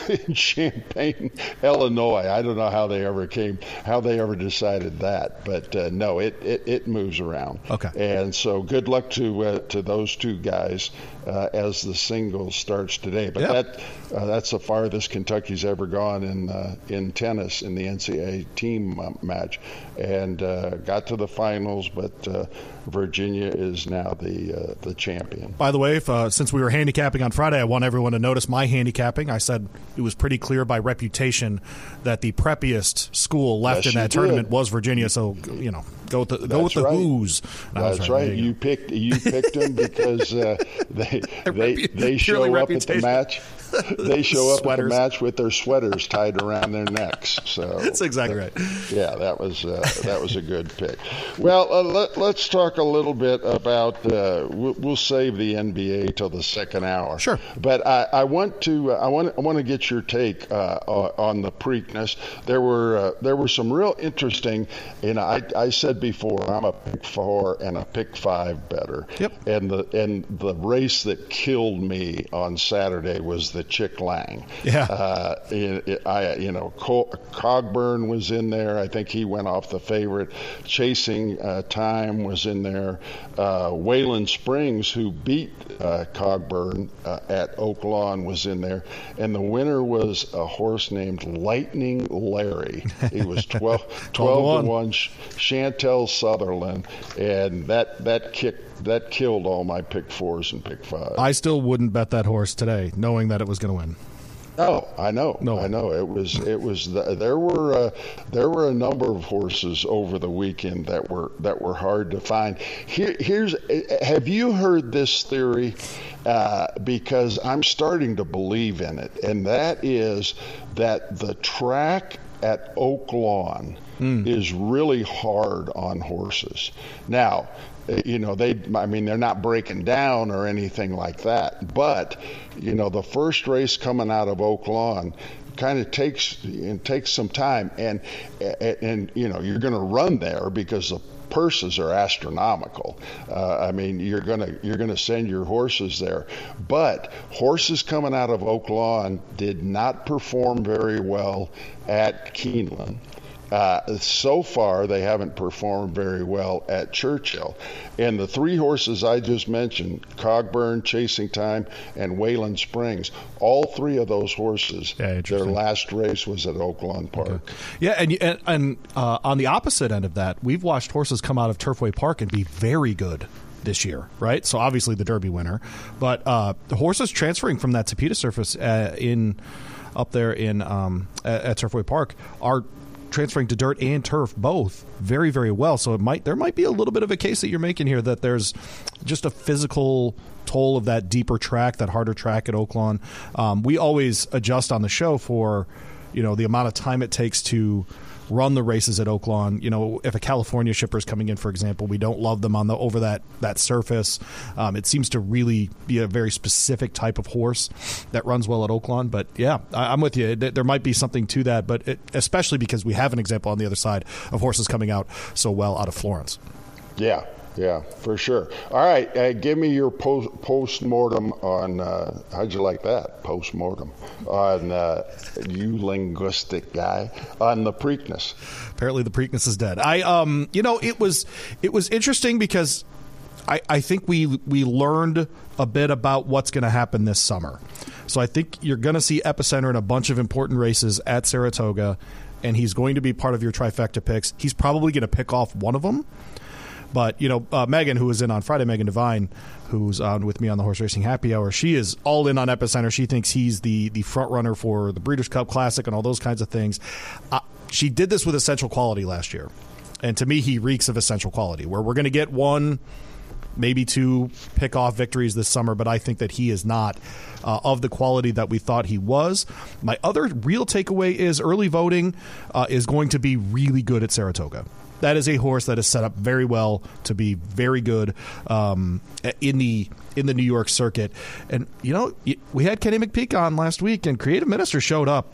in Champaign, Illinois. I don't know how they ever came, how they ever decided that, but uh, no, it, it, it moves around. Okay. And so good luck to uh, to those two guys uh, as the singles starts today. But yep. that uh, that's the farthest Kentucky's ever gone in uh, in tennis in the N C double A team uh, match, and uh, got to the finals, but uh, Virginia is now the uh, the champion. By the way, if, uh, since we were handicapping on Friday, I want everyone to notice my handicapping. I said it was pretty clear by reputation that the preppiest school left yes, in that did. tournament was Virginia. So you know, go with the, go with the right. Who's. That's right. right. You, you picked you picked them because uh, they they they show up reputation. at the match. They show up sweaters. at the match with their sweaters tied around their necks. So that's exactly that, right. Yeah, that was uh, that was a good pick. Well, uh, let, let's talk a little bit about. Uh, we'll, we'll save the N B A till the second hour. Sure. But I, I want to uh, I want I want to get your take uh, on the Preakness. There were uh, there were some real interesting. You know, I I said before I'm a pick four and a pick five better. Yep. And the and the race that killed me on Saturday was the Chick Lang. Yeah. Uh, it, it, I, you know, Col- Cogburn was in there. I think he went off the favorite. Chasing uh, Time was in there. Uh, Waylon Springs, who beat uh, Cogburn uh, at Oaklawn, was in there. And the winner was a horse named Lightning Larry. He was twelve, twelve to one. Chantel Sutherland. And that, that kicked That killed all my pick fours and pick fives. I still wouldn't bet that horse today, knowing that it was going to win. No, I know. No, I know. It was. It was. The, there were. Uh, there were a number of horses over the weekend that were that were hard to find. Here, here's. Have you heard this theory? Uh, because I'm starting to believe in it, and that is that the track at Oaklawn mm. is really hard on horses. Now, you know, they, I mean, they're not breaking down or anything like that, but, you know, the first race coming out of Oaklawn kind of takes, it takes some time, and, and, and you know, you're going to run there because the purses are astronomical. Uh, I mean, you're gonna you're gonna send your horses there, but horses coming out of Oaklawn did not perform very well at Keeneland. Uh, so far, they haven't performed very well at Churchill. And the three horses I just mentioned, Cogburn, Chasing Time, and Waylon Springs, all three of those horses, yeah, their last race was at Oaklawn Park. Okay. Yeah, and and, and uh, on the opposite end of that, we've watched horses come out of Turfway Park and be very good this year, right? So obviously the Derby winner, but uh, the horses transferring from that Tapeta surface uh, in up there in um, at, at Turfway Park are transferring to dirt and turf both very, very well. So it might there might be a little bit of a case that you're making here that there's just a physical toll of that deeper track, that harder track at Oaklawn. Um, we always adjust on the show for, you know, the amount of time it takes to run the races at Oaklawn. You know, if a California shipper is coming in, for example, we don't love them on the over that that surface. Um, it seems to really be a very specific type of horse that runs well at Oaklawn. But yeah, I, I'm with you. There might be something to that, but it, especially because we have an example on the other side of horses coming out so well out of Florence. Yeah. Yeah, for sure. All right, uh, give me your post post-mortem on, uh, how'd you like that, post-mortem, on uh, you linguistic guy, on the Preakness. Apparently the Preakness is dead. I, um, you know, it was it was interesting because I, I think we we learned a bit about what's going to happen this summer. So I think you're going to see Epicenter in a bunch of important races at Saratoga, and he's going to be part of your trifecta picks. He's probably going to pick off one of them. But, you know, uh, Megan, who was in on Friday, Megan Devine, who's on with me on the Horse Racing Happy Hour, she is all in on Epicenter. She thinks he's the, the front runner for the Breeders' Cup Classic and all those kinds of things. Uh, she did this with Essential Quality last year. And to me, he reeks of Essential Quality, where we're going to get one, maybe two pick-off victories this summer, but I think that he is not uh, of the quality that we thought he was. My other real takeaway is early voting uh, is going to be really good at Saratoga. That is a horse that is set up very well to be very good um, in the in the New York circuit. And, you know, we had Kenny McPeak on last week, and Creative Minister showed up.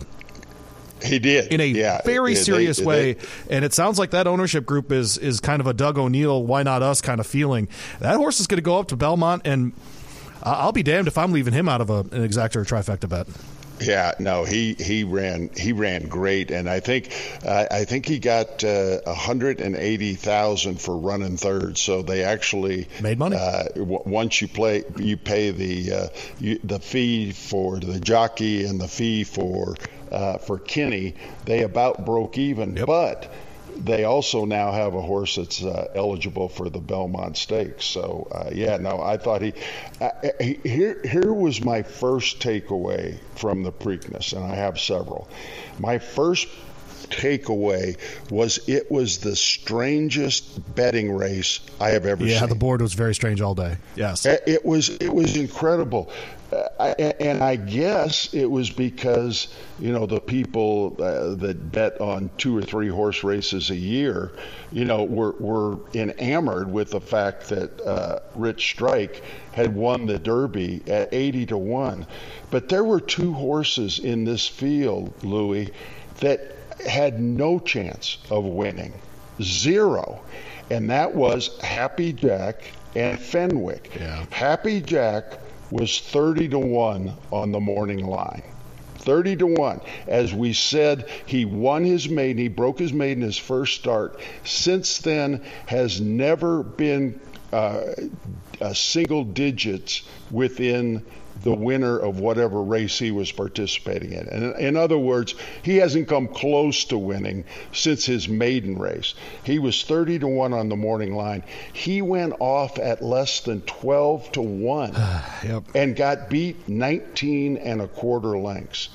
He did. In a yeah, very it, serious they, way. They, and it sounds like that ownership group is is kind of a Doug O'Neill, why not us kind of feeling. That horse is going to go up to Belmont, and I'll be damned if I'm leaving him out of a, an exacta or trifecta bet. Yeah, no, he, he ran he ran great, and I think uh, I think he got uh, one hundred eighty thousand for running third. So they actually made money. Uh, w- once you play, you pay the uh, you, the fee for the jockey and the fee for uh, for Kenny. They about broke even, yep. but they also now have a horse that's uh, eligible for the Belmont Stakes. So, uh, yeah, no, I thought he, uh, he – here here was my first takeaway from the Preakness, and I have several. My first takeaway was it was the strangest betting race I have ever yeah, seen. Yeah, the board was very strange all day. Yes. It was, it was incredible. Uh, I, and I guess it was because, you know, the people uh, that bet on two or three horse races a year, you know, were, were enamored with the fact that uh, Rich Strike had won the Derby at eighty to one. But there were two horses in this field, Louis, that had no chance of winning. Zero. And that was Happy Jack and Fenwick. Yeah. Happy Jack was thirty to one on the morning line. thirty to one. As we said, he won his maiden. He broke his maiden his first start. Since then, has never been uh, a single digits within the winner of whatever race he was participating in. And in other words, he hasn't come close to winning since his maiden race. He was thirty to one on the morning line. He went off at less than twelve to one yep. and got beat nineteen and a quarter lengths.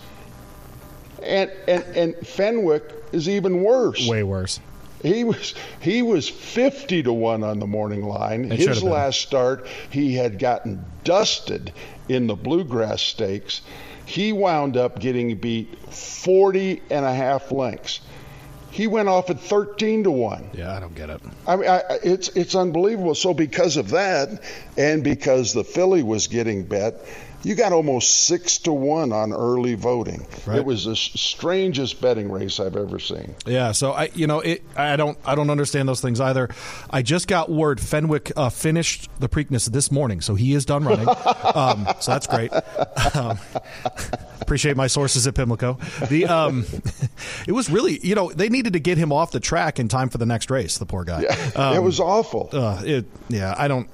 And, and, and Fenwick is even worse. Way worse. He was he was fifty to one on the morning line. It His last start, he had gotten dusted in the Bluegrass Stakes. He wound up getting beat forty and a half lengths. He went off at thirteen to one. Yeah, I don't get it. I mean, I, it's it's unbelievable. So because of that, and because the filly was getting bet, you got almost six to one on early voting. Right. It was the strangest betting race I've ever seen. Yeah, so I, you know, it. I don't, I don't understand those things either. I just got word Fenwick uh, finished the Preakness this morning, so he is done running. um, so that's great. Um, appreciate my sources at Pimlico. The, um, it was really, you know, they needed to get him off the track in time for the next race. The poor guy. Yeah, um, it was awful. Uh, it, yeah, I don't.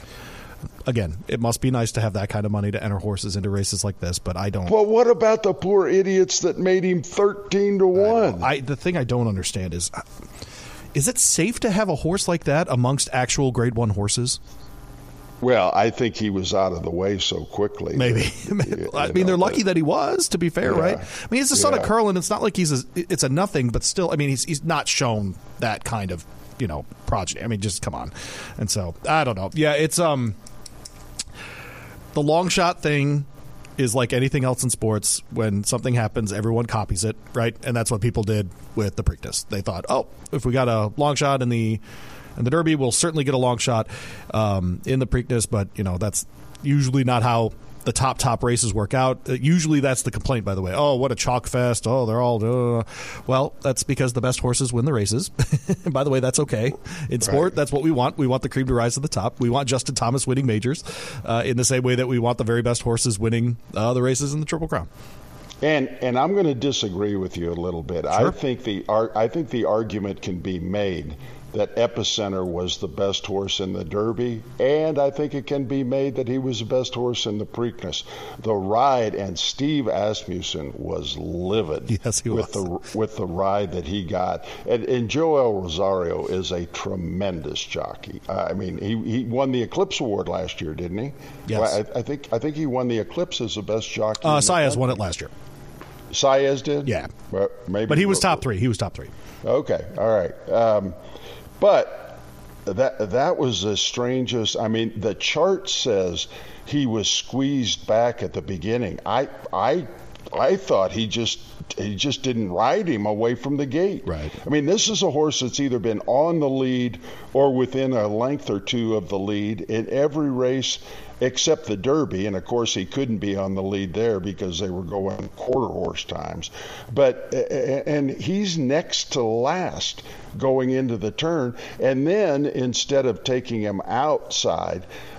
Again, it must be nice to have that kind of money to enter horses into races like this, but I don't. Well, what about the poor idiots that made him thirteen to one? I, I, the thing I don't understand is, is it safe to have a horse like that amongst actual Grade One horses? Well, I think he was out of the way so quickly. Maybe. That, I you mean, know, they're lucky that, that he was, to be fair, yeah, right? I mean, he's the son yeah. of Curlin. It's not like he's a, it's a nothing, but still, I mean, he's he's not shown that kind of, you know, progeny. I mean, just come on. And so, I don't know. Yeah, it's um. The long shot thing is like anything else in sports. When something happens, everyone copies it, right? And that's what people did with the Preakness. They thought, oh, if we got a long shot in the in the Derby, we'll certainly get a long shot um, in the Preakness. But, you know, that's usually not how the top, top races work out. Uh, usually that's the complaint, by the way. Oh, what a chalk fest. Oh, they're all... Uh. Well, that's because the best horses win the races. By the way, that's okay. In sport, right. That's what we want. We want the cream to rise to the top. We want Justin Thomas winning majors uh, in the same way that we want the very best horses winning uh, the races in the Triple Crown. And and I'm going to disagree with you a little bit. Sure. I think the I think the argument can be made that Epicenter was the best horse in the Derby, and I think it can be made that he was the best horse in the Preakness. The ride, and Steve Asmussen was livid yes, he with was. the with the ride that he got. And, and Joel Rosario is a tremendous jockey. I mean, he, he won the Eclipse Award last year, didn't he? Yes. Well, I, I think I think he won the Eclipse as the best jockey. Uh, Saez won it last year. Saez did? Yeah. Well, maybe but he was top three. He was top three. Okay. All right. Um, but that that was the strangest. I mean, the chart says he was squeezed back at the beginning. I I I thought he just he just didn't ride him away from the gate. Right. I mean, this is a horse that's either been on the lead or within a length or two of the lead in every race except the Derby, and of course he couldn't be on the lead there because they were going quarter horse times. But and he's next to last going into the turn, and then instead of taking him outside,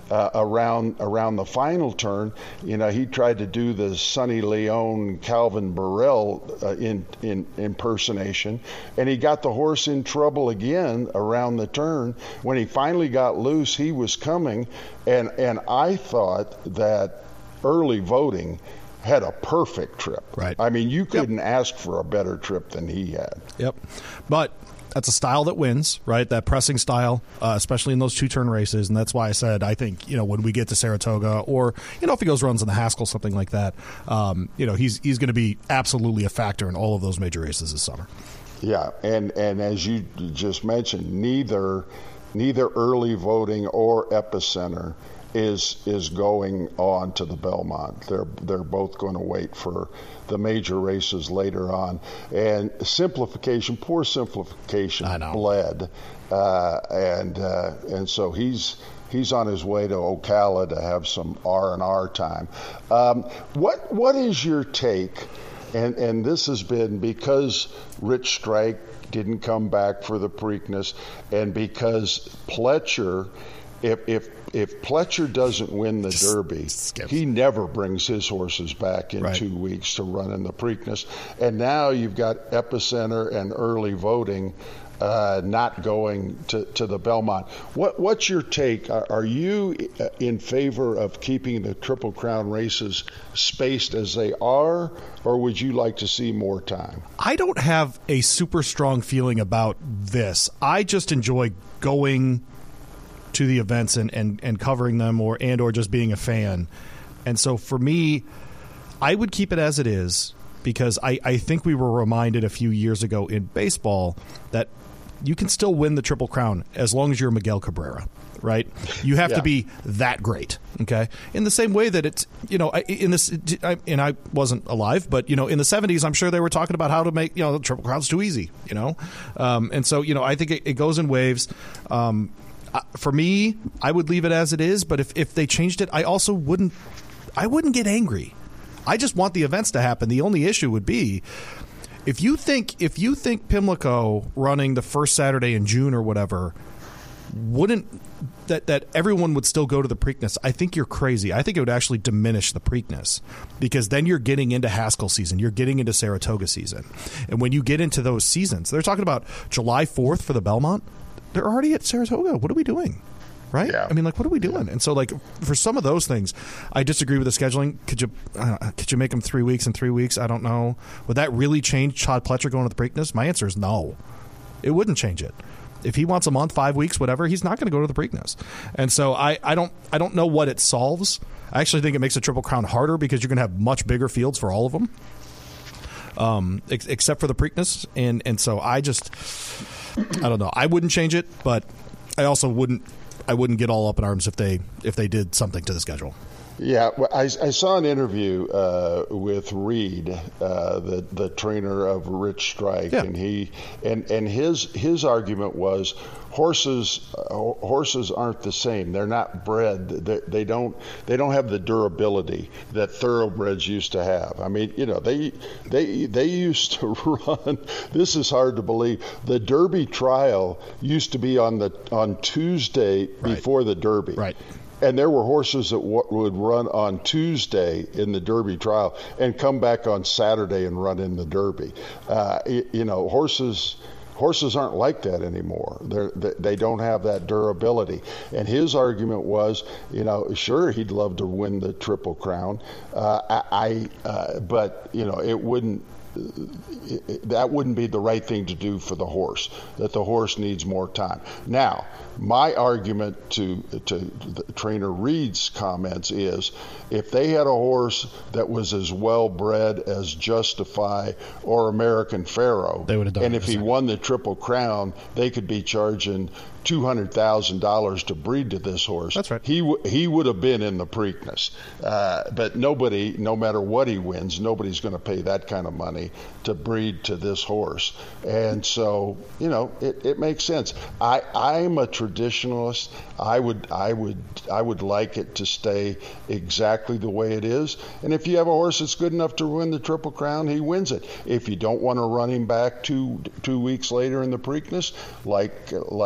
uh, around around the final turn. You know, he tried to do the Sonny Leone, Calvin Burrell uh, in, in impersonation, and he got the horse in trouble again around the turn. When he finally got loose, he was coming, and and I thought that early voting had a perfect trip. Right. I mean, you couldn't Yep. ask for a better trip than he had. Yep. But that's a style that wins, right? That pressing style, uh, especially in those two-turn races. And that's why I said I think, you know, when we get to Saratoga or, you know, if he goes runs in the Haskell, something like that, um, you know, he's he's going to be absolutely a factor in all of those major races this summer. Yeah, and, and as you just mentioned, neither neither early voting or Epicenter is is going on to the Belmont. They're they're both going to wait for the major races later on. And simplification, poor simplification, I know. bled, uh, and uh, and so he's he's on his way to Ocala to have some R and R time. Um, what what is your take? And and this has been because Rich Strike didn't come back for the Preakness, and because Pletcher, if if if Pletcher doesn't win the Derby, skips. he never brings his horses back in Right. two weeks to run in the Preakness. And now you've got Epicenter and early voting uh, not going to, to the Belmont. What what's your take? Are, are you in favor of keeping the Triple Crown races spaced as they are, or would you like to see more time? I don't have a super strong feeling about this. I just enjoy going to the events and, and, and covering them or and or just being a fan. And so for me, I would keep it as it is because I, I think we were reminded a few years ago in baseball that you can still win the Triple Crown as long as you're Miguel Cabrera, right? You have Yeah. to be that great, okay? In the same way that it's, you know, in this, and I wasn't alive, but, you know, in the seventies, I'm sure they were talking about how to make, you know, the Triple Crown's too easy, you know? Um, and so, you know, I think it, it goes in waves. Um, for me, I would leave it as it is, but if, if they changed it, I also wouldn't, I wouldn't get angry. I just want the events to happen. The only issue would be, If you think if you think Pimlico running the first Saturday in June or whatever wouldn't that that everyone would still go to the Preakness, I think you're crazy. I think it would actually diminish the Preakness because then you're getting into Haskell season, you're getting into Saratoga season, and when you get into those seasons, they're talking about July fourth for the Belmont. They're already at Saratoga. What are we doing? Right? Yeah. I mean, like, what are we doing? And so, like, for some of those things, I disagree with the scheduling. Could you uh, could you make them three weeks and three weeks? I don't know. Would that really change Todd Pletcher going to the Preakness? My answer is no. It wouldn't change it. If he wants a month, five weeks, whatever, he's not going to go to the Preakness. And so I, I don't I don't know what it solves. I actually think it makes a Triple Crown harder because you're going to have much bigger fields for all of them, um, ex- except for the Preakness. And and so I just I don't know. I wouldn't change it, but I also wouldn't. I wouldn't get all up in arms if they if they did something to the schedule. Yeah, well, I, I saw an interview uh, with Reed, uh, the the trainer of Rich Strike, Yeah. and he and and his his argument was horses uh, horses aren't the same. They're not bred. They, they don't they don't have the durability that thoroughbreds used to have. I mean, you know, they they they used to run. This is hard to believe. The Derby trial used to be on the on Tuesday Right. before the Derby. Right. And there were horses that w- would run on Tuesday in the Derby trial and come back on Saturday and run in the Derby. Uh, y- you know, horses horses aren't like that anymore. They're, they they don't have that durability. And his argument was, you know, sure, he'd love to win the Triple Crown, uh, I, I uh, but you know, it wouldn't. That wouldn't be the right thing to do for the horse, that the horse needs more time. Now, my argument to to the trainer Reed's comments is if they had a horse that was as well bred as Justify or American Pharaoh, They would have done and it if he the same. won the Triple Crown, they could be charging two hundred thousand dollars to breed to this horse. That's right. He w- he would have been in the Preakness, uh, but nobody, no matter what he wins, nobody's going to pay that kind of money to breed to this horse. And so, you know, it, it makes sense. I I'm a traditionalist. I would I would I would like it to stay exactly the way it is. And if you have a horse that's good enough to win the Triple Crown, he wins it. If you don't want to run him back two two weeks later in the Preakness, like like the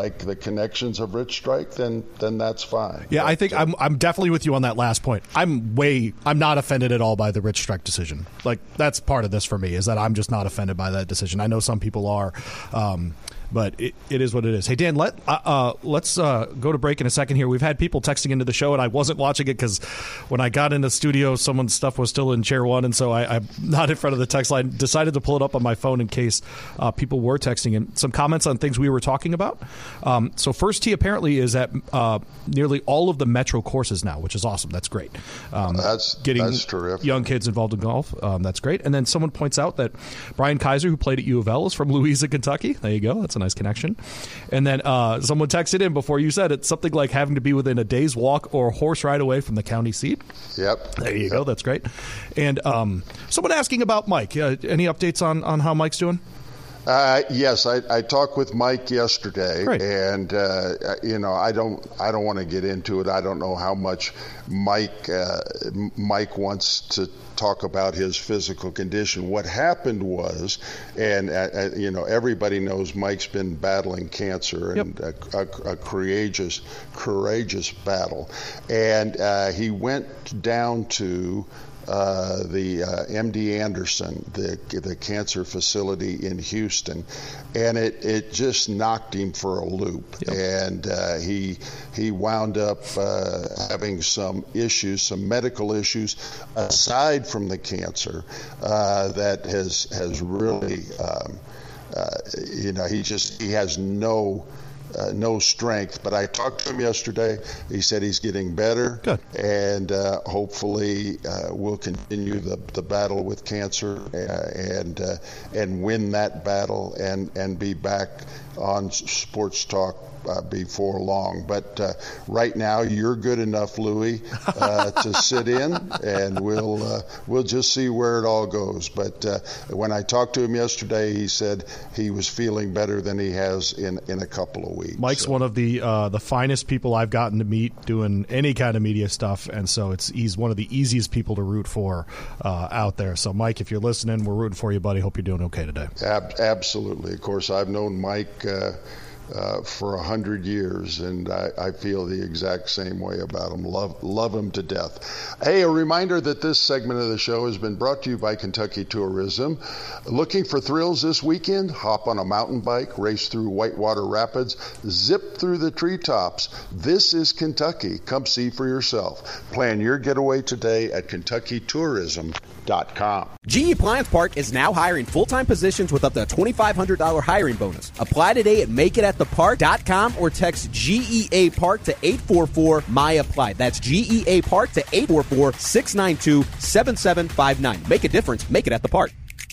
connections of Rich Strike, then then that's fine. Yeah, but, I think uh, I'm I'm definitely with you on that last point. I'm way I'm not offended at all by the Rich Strike decision. Like, that's part of this for me, is that I'm just not offended by that decision. I know some people are. Um, But it, it is what it is. Hey, Dan, let, uh, uh, let's uh, go to break in a second here. We've had people texting into the show, and I wasn't watching it because when I got in the studio, someone's stuff was still in chair one, and so I, I'm not in front of the text line. Decided to pull it up on my phone in case uh, people were texting in. Some comments on things we were talking about. Um, so First Tee apparently is at uh, nearly all of the Metro courses now, which is awesome. That's great. Um, that's, getting that's terrific. Young kids involved in golf. Um, that's great. And then someone points out that Brian Kaiser, who played at U of L, is from Louisa, Kentucky. There you go. That's a nice connection. And then uh, someone texted in before you said it, something like having to be within a day's walk or horse ride away from the county seat. Yep. There you yep. go. That's great. And um, someone asking about Mike. Uh, any updates on, on how Mike's doing? Uh, yes, I, I talked with Mike yesterday, Great. and uh, you know, I don't, I don't want to get into it. I don't know how much Mike, uh, Mike wants to talk about his physical condition. What happened was, and uh, you know, everybody knows Mike's been battling cancer, and yep. a, a, a courageous, courageous battle, and uh, he went down to. Uh, the uh, M D Anderson, the the cancer facility in Houston, and it, it just knocked him for a loop. Yep. And uh, he he wound up uh, having some issues, some medical issues aside from the cancer uh, that has has really, um, uh, you know, he just he has no. Uh, no strength, but I talked to him yesterday. He said he's getting better. Good. And uh, hopefully uh, we'll continue the, the battle with cancer uh, and uh, and win that battle and, and be back on Sports Talk uh, before long. But uh, right now you're good enough, Louie, uh, to sit in, and we'll uh, we'll just see where it all goes. But uh, when I talked to him yesterday, he said he was feeling better than he has in, in a couple of weeks. Mike's so. one of the uh, the finest people I've gotten to meet doing any kind of media stuff, and so it's he's one of the easiest people to root for uh, out there. So, Mike, if you're listening, we're rooting for you, buddy. Hope you're doing okay today. Ab- absolutely. Of course, I've known Mike uh, uh, for a hundred years, and I, I feel the exact same way about him. Love, love him to death. Hey, a reminder that this segment of the show has been brought to you by Kentucky Tourism. Looking for thrills this weekend? Hop on a mountain bike, race through Whitewater Rapids, zip through the treetops. This is Kentucky. Come see for yourself. Plan your getaway today at Kentucky Tourism dot com. G E Appliance Park is now hiring full-time positions with up to a twenty-five hundred dollars hiring bonus. Apply today at make it at the park dot com or text G E A Park to eight four four M Y apply. That's G E A Park to eight four four, six nine two, seven seven five nine. Make a difference. Make it at the park.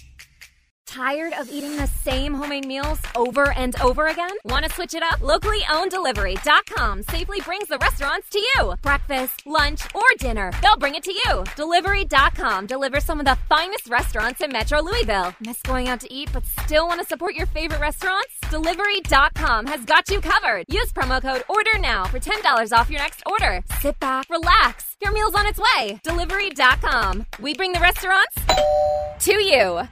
Tired of eating the same homemade meals over and over again? Want to switch it up? Locally owned delivery dot com safely brings the restaurants to you. Breakfast, lunch, or dinner, they'll bring it to you. delivery dot com delivers some of the finest restaurants in Metro Louisville. Miss going out to eat but still want to support your favorite restaurants? delivery dot com has got you covered. Use promo code ORDER NOW for ten dollars off your next order. Sit back, relax. Your meal's on its way. delivery dot com. We bring the restaurants to you.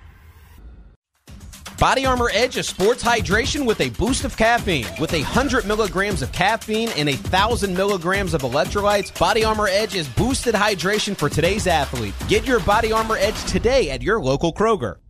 Body Armor Edge is sports hydration with a boost of caffeine. With one hundred milligrams of caffeine and one thousand milligrams of electrolytes, Body Armor Edge is boosted hydration for today's athlete. Get your Body Armor Edge today at your local Kroger.